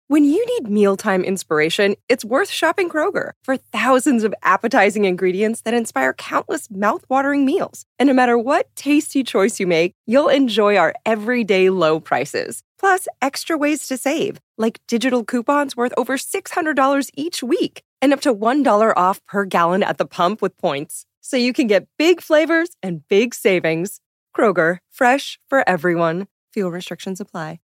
When you need mealtime inspiration, it's worth shopping Kroger for thousands of appetizing ingredients that inspire countless mouth-watering meals. And no matter what tasty choice you make, you'll enjoy our everyday low prices. Plus, extra ways to save, like digital coupons worth over $600 each week and up to $1 off per gallon at the pump with points. So you can get big flavors and big savings. Kroger, fresh for everyone. Fuel restrictions apply.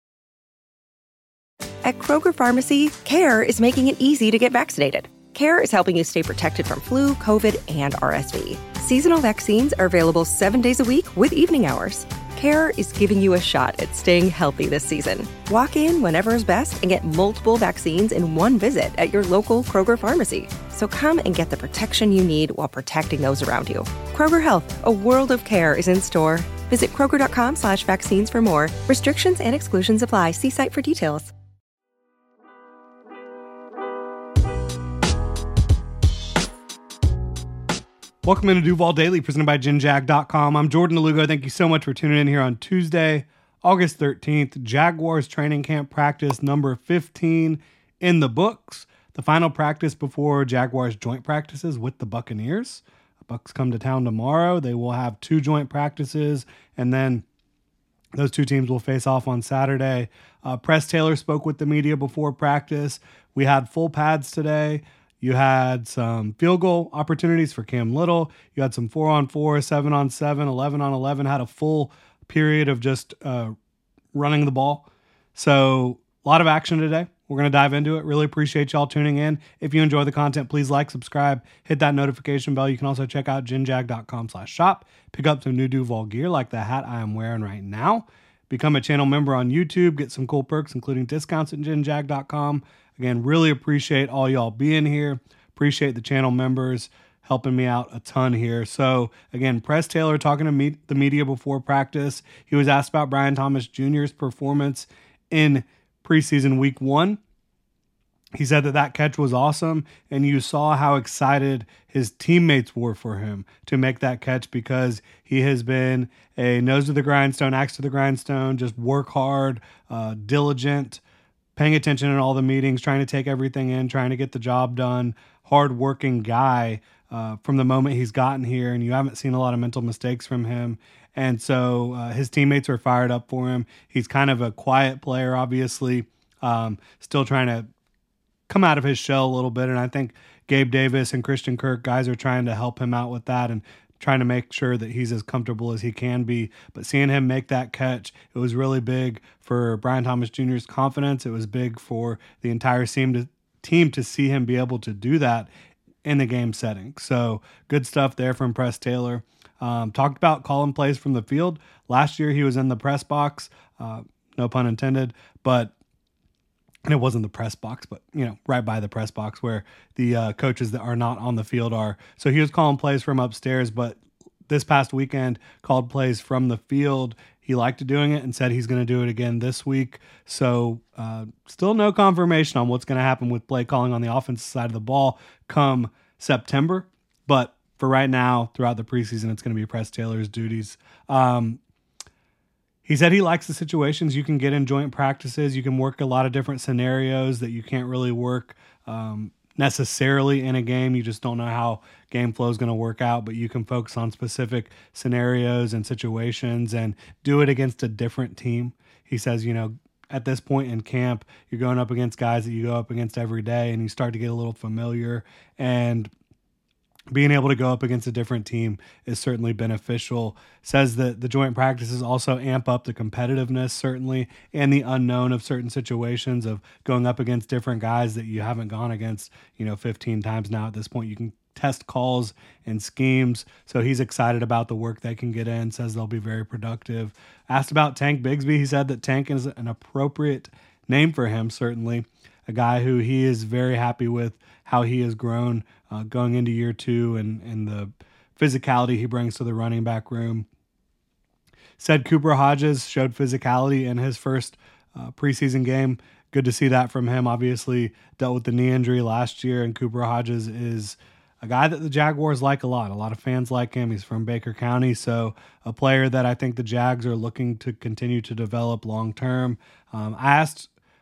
At Kroger Pharmacy, CARE is making it easy to get vaccinated. CARE is helping you stay protected from flu, COVID, and RSV. Seasonal vaccines are available 7 days a week with evening hours. CARE is giving you a shot at staying healthy this season. Walk in whenever is best and get multiple vaccines in one visit at your local Kroger Pharmacy. So come and get the protection you need while protecting those around you. Kroger Health, a world of care is in store. Visit Kroger.com/vaccines for more. Restrictions and exclusions apply. See site for details. Welcome into Duval Daily, presented by GinJag.com. I'm Jordan DeLugo. Thank you so much for tuning in here on Tuesday, August 13th. Jaguars training camp practice number 15 in the books. The final practice before Jaguars joint practices with the Buccaneers. The Bucs come to town tomorrow. They will have 2 joint practices, and then those 2 teams will face off on Saturday. Press Taylor spoke with the media before practice. We had full pads today. You had some field goal opportunities for Cam Little. You had some 4-on-4, 7-on-7, 11-on-11, had a full period of just running the ball. So a lot of action today. We're going to dive into it. Really appreciate y'all tuning in. If you enjoy the content, please like, subscribe, hit that notification bell. You can also check out ginjag.com/shop. Pick up some new Duval gear like the hat I am wearing right now. Become a channel member on YouTube. Get some cool perks, including discounts at ginjag.com. Again, really appreciate all y'all being here. Appreciate the channel members helping me out a ton here. So again, Press Taylor talking to the media before practice. He was asked about Brian Thomas Jr.'s performance in preseason week 1. He said that catch was awesome, and you saw how excited his teammates were for him to make that catch, because he has been a nose to the grindstone, axe to the grindstone, just work hard, diligent, paying attention in all the meetings, trying to take everything in, trying to get the job done, hard-working guy from the moment he's gotten here, and you haven't seen a lot of mental mistakes from him. And so his teammates are fired up for him. He's kind of a quiet player, obviously, still trying to come out of his shell a little bit, and I think Gabe Davis and Christian Kirk, guys, are trying to help him out with that and trying to make sure that he's as comfortable as he can be. But seeing him make that catch, it was really big for Brian Thomas Jr.'s confidence. It was big for the entire team to see him be able to do that in the game setting. So good stuff there from Press Taylor. Talked about calling plays from the field. Last year he was in the press box, no pun intended, and it wasn't the press box, but, right by the press box where the coaches that are not on the field are. So he was calling plays from upstairs, but this past weekend called plays from the field. He liked doing it and said he's going to do it again this week. So still no confirmation on what's going to happen with play calling on the offensive side of the ball come September. But for right now, throughout the preseason, it's going to be Press Taylor's duties. He said he likes the situations you can get in joint practices. You can work a lot of different scenarios that you can't really work necessarily in a game. You just don't know how game flow is going to work out, but you can focus on specific scenarios and situations and do it against a different team. He says, at this point in camp, you're going up against guys that you go up against every day, and you start to get a little familiar, and being able to go up against a different team is certainly beneficial. Says that the joint practices also amp up the competitiveness, certainly, and the unknown of certain situations of going up against different guys that you haven't gone against, 15 times now at this point. You can test calls and schemes. So he's excited about the work they can get in, says they'll be very productive. Asked about Tank Bigsby, he said that Tank is an appropriate name for him, certainly. A guy who he is very happy with how he has grown going into year 2 and the physicality he brings to the running back room. Said Cooper Hodges showed physicality in his first preseason game. Good to see that from him. Obviously dealt with the knee injury last year, and Cooper Hodges is a guy that the Jaguars like a lot. A lot of fans like him. He's from Baker County, so a player that I think the Jags are looking to continue to develop long-term. I asked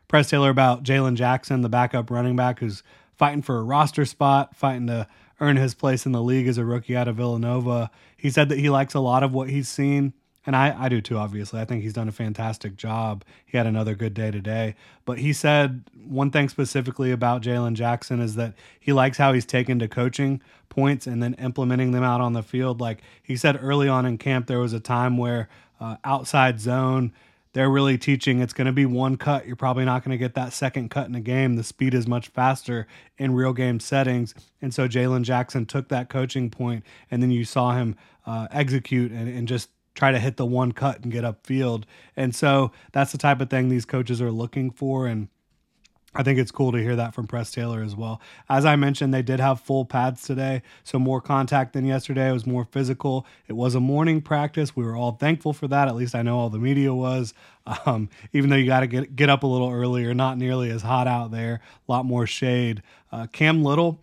Press Taylor about Jalen Jackson, the backup running back who's fighting for a roster spot, fighting to earn his place in the league as a rookie out of Villanova. He said that he likes a lot of what he's seen. And I do too, obviously. I think he's done a fantastic job. He had another good day today. But he said one thing specifically about Jalen Jackson is that he likes how he's taken to coaching points and then implementing them out on the field. Like he said early on in camp, there was a time where outside zone, they're really teaching it's going to be one cut. You're probably not going to get that second cut in a game. The speed is much faster in real game settings. And so Jalen Jackson took that coaching point, and then you saw him execute and just try to hit the one cut and get upfield. And so that's the type of thing these coaches are looking for. And I think it's cool to hear that from Press Taylor as well. As I mentioned, they did have full pads today, so more contact than yesterday. It was more physical. It was a morning practice. We were all thankful for that. At least I know all the media was. Even though you got to get up a little earlier, not nearly as hot out there, a lot more shade. Cam Little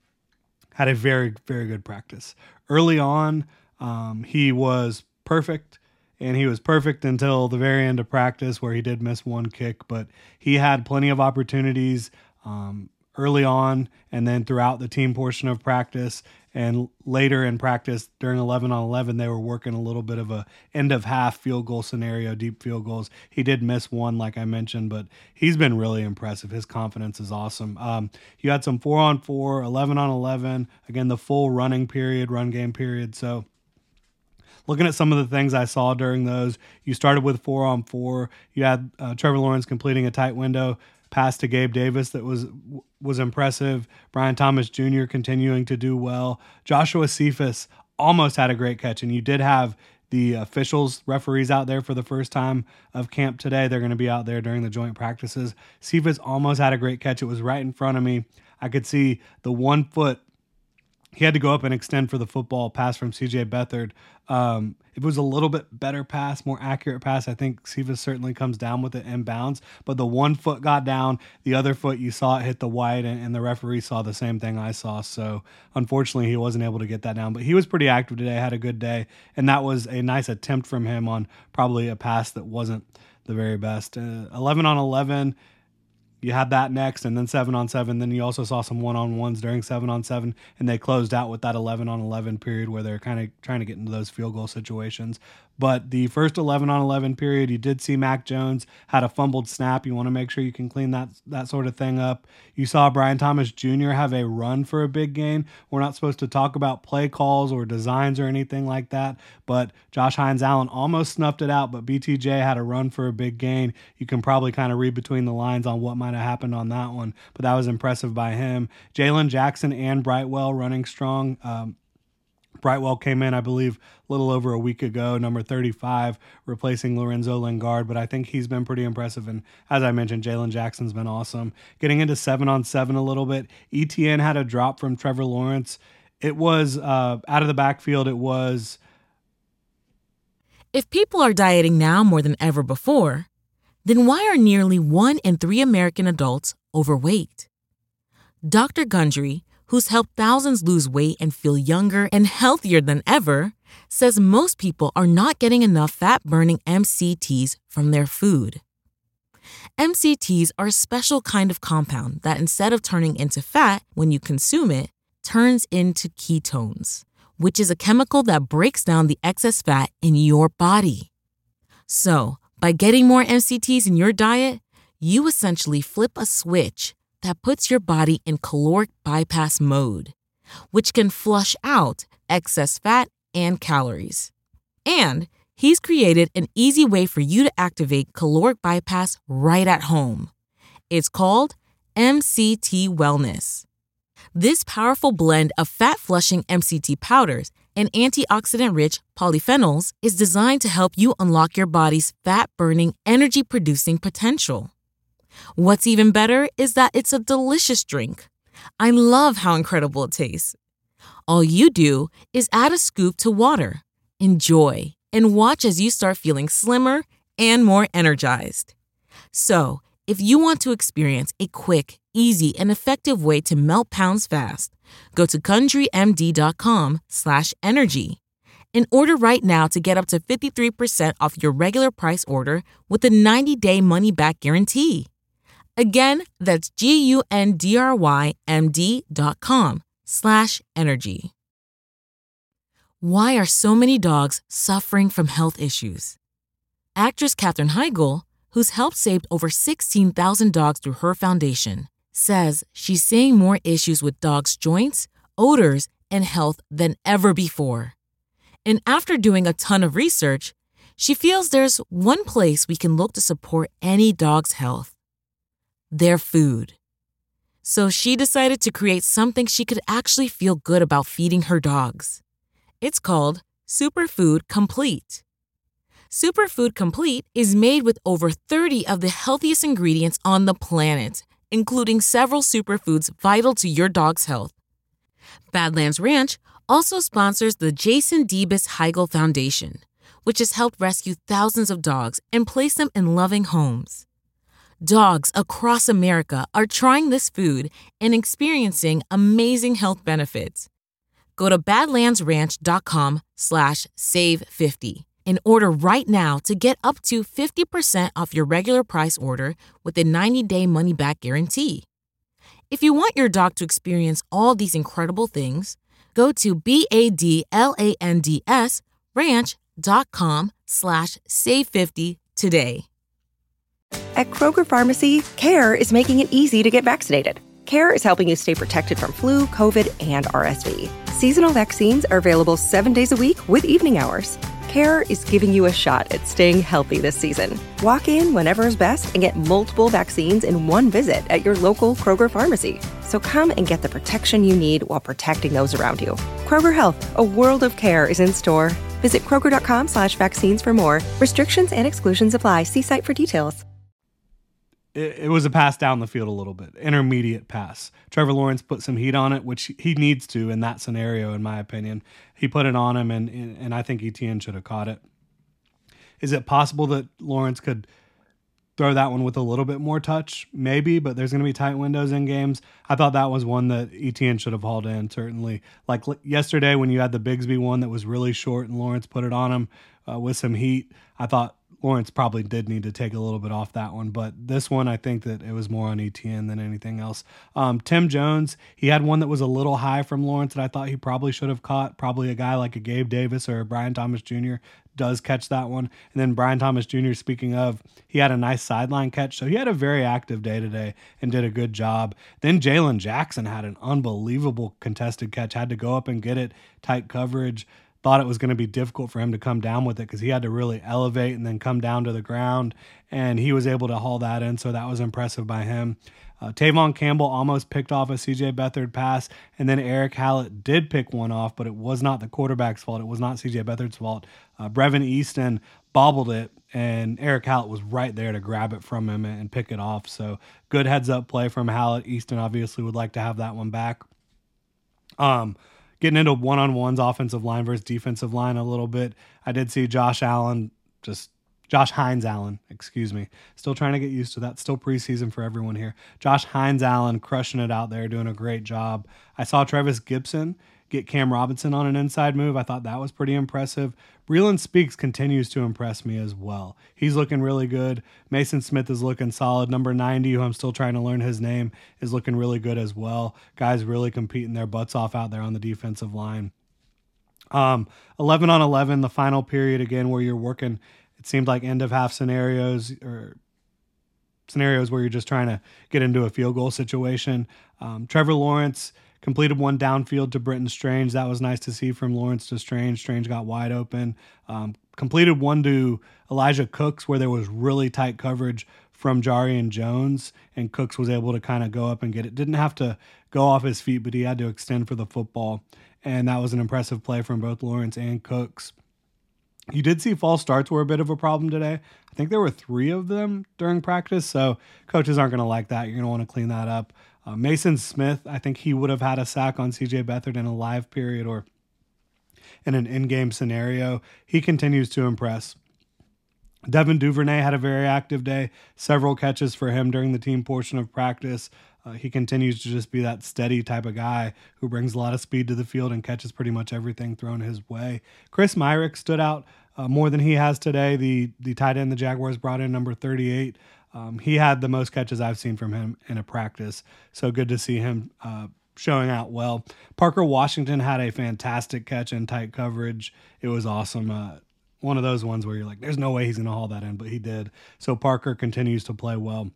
had a very, very good practice. Early on, he was perfect, and he was perfect until the very end of practice where he did miss one kick, but he had plenty of opportunities early on and then throughout the team portion of practice. And later in practice during 11-on-11, they were working a little bit of a end of half field goal scenario, deep field goals. He did miss one, like I mentioned, but he's been really impressive. His confidence is awesome. You had some 4-on-4, 11-on-11, again, the full run game period. So looking at some of the things I saw during those, you started with 4-on-4. You had Trevor Lawrence completing a tight window pass to Gabe Davis that was impressive. Brian Thomas Jr. continuing to do well. Joshua Cephas almost had a great catch, and you did have the officials, referees out there for the first time of camp today. They're going to be out there during the joint practices. Cephas almost had a great catch. It was right in front of me. I could see the 1 foot. He had to go up and extend for the football pass from C.J. Beathard. It was a little bit better pass, more accurate pass. I think Cephas certainly comes down with it and bounds, but the 1 foot got down. The other foot, you saw it hit the white, and the referee saw the same thing I saw. So unfortunately, he wasn't able to get that down, but he was pretty active today, had a good day, and that was a nice attempt from him on probably a pass that wasn't the very best. 11-on-11. You had that next, and then 7-on-7. Then you also saw some 1-on-1s during 7-on-7, and they closed out with that 11-on-11 period where they're kind of trying to get into those field goal situations. But the first 11-on-11 period, you did see Mac Jones had a fumbled snap. You want to make sure you can clean that sort of thing up. You saw Brian Thomas Jr. have a run for a big gain. We're not supposed to talk about play calls or designs or anything like that, but Josh Hines-Allen almost snuffed it out, but BTJ had a run for a big gain. You can probably kind of read between the lines on what might have happened on that one, but that was impressive by him. Jalen Jackson and Brightwell running strong. Brightwell came in, I believe, a little over a week ago, number 35, replacing Lorenzo Lingard, but I think he's been pretty impressive. And as I mentioned, Jalen Jackson's been awesome. Getting into 7-on-7 a little bit, ETN had a drop from Trevor Lawrence. It was out of the backfield. It was. If people are dieting now more than ever before, then why are nearly 1 in 3 American adults overweight? Dr. Gundry, who's helped thousands lose weight and feel younger and healthier than ever, says most people are not getting enough fat-burning MCTs from their food. MCTs are a special kind of compound that instead of turning into fat when you consume it, turns into ketones, which is a chemical that breaks down the excess fat in your body. So, by getting more MCTs in your diet, you essentially flip a switch that puts your body in caloric bypass mode, which can flush out excess fat and calories. And he's created an easy way for you to activate caloric bypass right at home. It's called MCT Wellness. This powerful blend of fat-flushing MCT powders and antioxidant-rich polyphenols is designed to help you unlock your body's fat-burning, energy-producing potential. What's even better is that it's a delicious drink. I love how incredible it tastes. All you do is add a scoop to water, enjoy, and watch as you start feeling slimmer and more energized. So, if you want to experience a quick, easy, and effective way to melt pounds fast, go to GundryMD.com/energy and order right now to get up to 53% off your regular price order with a 90-day money-back guarantee. Again, that's GUNDRYMD.com/energy. Why are so many dogs suffering from health issues? Actress Katherine Heigl, who's helped save over 16,000 dogs through her foundation, says she's seeing more issues with dogs' joints, odors, and health than ever before. And after doing a ton of research, she feels there's one place we can look to support any dog's health: their food. So she decided to create something she could actually feel good about feeding her dogs. It's called Superfood Complete. Superfood Complete is made with over 30 of the healthiest ingredients on the planet, including several superfoods vital to your dog's health. Badlands Ranch also sponsors the Jason Debus Heigl Foundation, which has helped rescue thousands of dogs and place them in loving homes. Dogs across America are trying this food and experiencing amazing health benefits. Go to badlandsranch.com/save50 and order right now to get up to 50% off your regular price order with a 90-day money-back guarantee. If you want your dog to experience all these incredible things, go to badlandsranch.com/save50 today. At Kroger Pharmacy, CARE is making it easy to get vaccinated. CARE is helping you stay protected from flu, COVID, and RSV. Seasonal vaccines are available 7 days a week with evening hours. CARE is giving you a shot at staying healthy this season. Walk in whenever is best and get multiple vaccines in one visit at your local Kroger Pharmacy. So come and get the protection you need while protecting those around you. Kroger Health, a world of care, is in store. Visit Kroger.com/vaccines for more. Restrictions and exclusions apply. See site for details. It was a pass down the field a little bit, intermediate pass. Trevor Lawrence put some heat on it, which he needs to in that scenario, in my opinion. He put it on him, and I think Etienne should have caught it. Is it possible that Lawrence could throw that one with a little bit more touch? Maybe, but there's going to be tight windows in games. I thought that was one that Etienne should have hauled in, certainly. Like yesterday when you had the Bigsby one that was really short and Lawrence put it on him with some heat, I thought Lawrence probably did need to take a little bit off that one, but this one, I think that it was more on Etienne than anything else. Tim Jones, he had one that was a little high from Lawrence that I thought he probably should have caught. Probably a guy like a Gabe Davis or a Brian Thomas Jr. does catch that one. And then Brian Thomas Jr., speaking of, he had a nice sideline catch. So he had a very active day today and did a good job. Then Jalen Jackson had an unbelievable contested catch, had to go up and get it, tight coverage. Thought it was going to be difficult for him to come down with it because he had to really elevate and then come down to the ground, and he was able to haul that in, so that was impressive by him. Tavon Campbell almost picked off a C.J. Beathard pass, and then Eric Hallett did pick one off, but it was not the quarterback's fault. It was not C.J. Beathard's fault. Brevin Easton bobbled it, and Eric Hallett was right there to grab it from him and pick it off, so good heads-up play from Hallett. Easton obviously would like to have that one back. Getting into one-on-ones, offensive line versus defensive line a little bit. I did see Josh Hines Allen, still trying to get used to that. Still preseason for everyone here. Josh Hines Allen crushing it out there, doing a great job. I saw Travis Gibson get Cam Robinson on an inside move. I thought that was pretty impressive. Breeland Speaks continues to impress me as well. He's looking really good. Mason Smith is looking solid. Number 90, who I'm still trying to learn his name, is looking really good as well. Guys really competing their butts off out there on the defensive line. 11 on 11, the final period again, where you're working, it seemed like end of half scenarios or scenarios where you're just trying to get into a field goal situation. Trevor Lawrence completed one downfield to Britton Strange. That was nice to see from Lawrence to Strange. Strange got wide open. Completed one to Elijah Cooks where there was really tight coverage from Jarian Jones, and Cooks was able to kind of go up and get it. Didn't have to go off his feet, but he had to extend for the football, and that was an impressive play from both Lawrence and Cooks. You did see false starts were a bit of a problem today. I think there were 3 of them during practice, so coaches aren't going to like that. You're going to want to clean that up. Mason Smith, I think he would have had a sack on C.J. Beathard in a live period or in an in-game scenario. He continues to impress. Devin Duvernay had a very active day. Several catches for him during the team portion of practice. He continues to just be that steady type of guy who brings a lot of speed to the field and catches pretty much everything thrown his way. Chris Myrick stood out more than he has today. The tight end the Jaguars brought in, number 38. He had the most catches I've seen from him in a practice. So good to see him showing out well. Parker Washington had a fantastic catch in tight coverage. It was awesome. One of those ones where you're like, there's no way he's going to haul that in, but he did. So Parker continues to play well.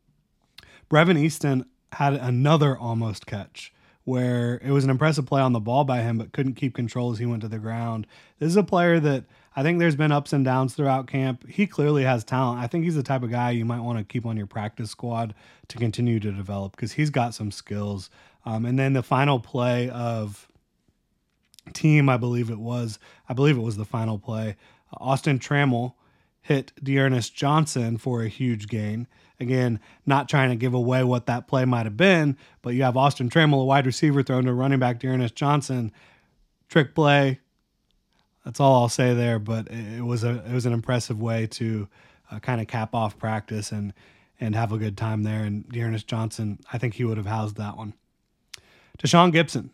Brevin Easton had another almost catch where it was an impressive play on the ball by him, but couldn't keep control as he went to the ground. This is a player that I think there's been ups and downs throughout camp. He clearly has talent. I think he's the type of guy you might want to keep on your practice squad to continue to develop because he's got some skills. And then the final play of team, I believe it was the final play. Austin Trammell hit D'Ernest Johnson for a huge gain. Again, not trying to give away what that play might have been, but you have Austin Trammell, a wide receiver, thrown to running back D'Ernest Johnson. Trick play. That's all I'll say there, but it was an impressive way to kind of cap off practice and have a good time there. And D'Ernest Johnson, I think he would have housed that one. Tashaun Gipson,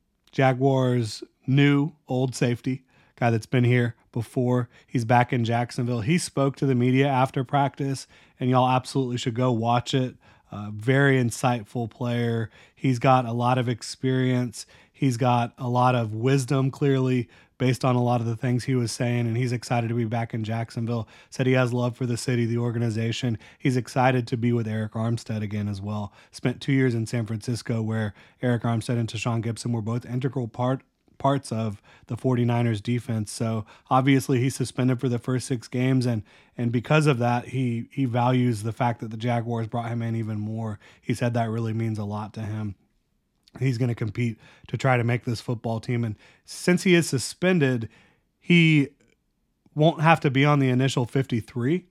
Jaguars' new old safety, guy that's been here before. He's back in Jacksonville. He spoke to the media after practice, and y'all absolutely should go watch it. Very insightful player. He's got a lot of experience. He's got a lot of wisdom, clearly, based on a lot of the things he was saying, and he's excited to be back in Jacksonville. Said he has love for the city, the organization. He's excited to be with Eric Armstead again as well. Spent 2 years in San Francisco where Eric Armstead and Tashaun Gipson were both integral parts of the 49ers defense. So obviously he's suspended for the first 6 games, and because of that, he values the fact that the Jaguars brought him in even more. He said that really means a lot to him. He's going to compete to try to make this football team. And since he is suspended, he won't have to be on the initial 53.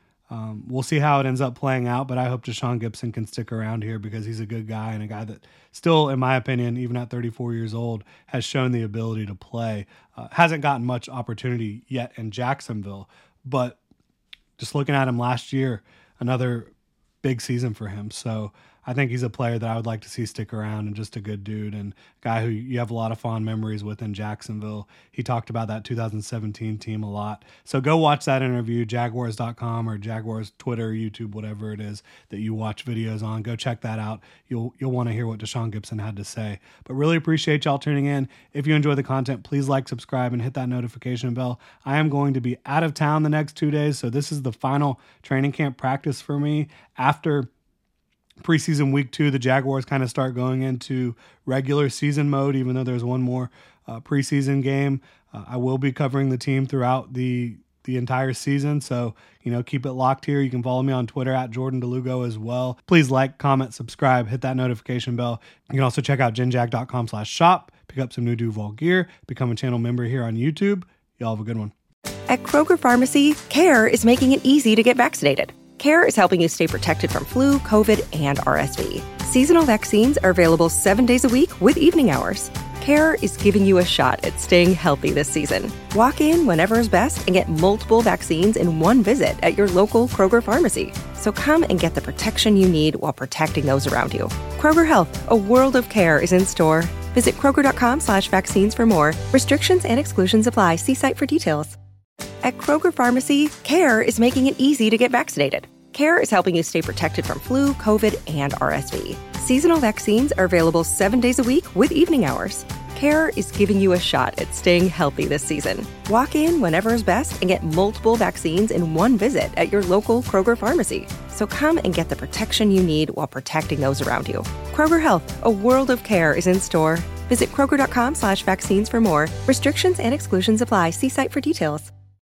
We'll see how it ends up playing out, but I hope Tashaun Gipson can stick around here because he's a good guy and a guy that still, in my opinion, even at 34 years old, has shown the ability to play. Hasn't gotten much opportunity yet in Jacksonville, but just looking at him last year, another big season for him. So I think he's a player that I would like to see stick around and just a good dude and guy who you have a lot of fond memories with in Jacksonville. He talked about that 2017 team a lot. So go watch that interview, Jaguars.com or Jaguars Twitter, YouTube, whatever it is that you watch videos on. Go check that out. You'll want to hear what Tashaun Gipson had to say. But really appreciate y'all tuning in. If you enjoy the content, please like, subscribe, and hit that notification bell. I am going to be out of town the next 2 days, so this is the final training camp practice for me. After preseason week 2, the Jaguars kind of start going into regular season mode, even though there's one more preseason game. I will be covering the team throughout the entire season. So, keep it locked here. You can follow me on Twitter at Jordan DeLugo as well. Please like, comment, subscribe, hit that notification bell. You can also check out GenJag.com/shop, pick up some new Duval gear, become a channel member here on YouTube. Y'all have a good one. At Kroger Pharmacy, CARE is making it easy to get vaccinated. CARE is helping you stay protected from flu, COVID, and RSV. Seasonal vaccines are available 7 days a week with evening hours. CARE is giving you a shot at staying healthy this season. Walk in whenever is best and get multiple vaccines in one visit at your local Kroger Pharmacy. So come and get the protection you need while protecting those around you. Kroger Health, a world of care, is in store. Visit Kroger.com/vaccines for more. Restrictions and exclusions apply. See site for details. At Kroger Pharmacy, CARE is making it easy to get vaccinated. CARE is helping you stay protected from flu, COVID, and RSV. Seasonal vaccines are available 7 days a week with evening hours. CARE is giving you a shot at staying healthy this season. Walk in whenever is best and get multiple vaccines in one visit at your local Kroger Pharmacy. So come and get the protection you need while protecting those around you. Kroger Health, a world of care, is in store. Visit Kroger.com/vaccines for more. Restrictions and exclusions apply. See site for details.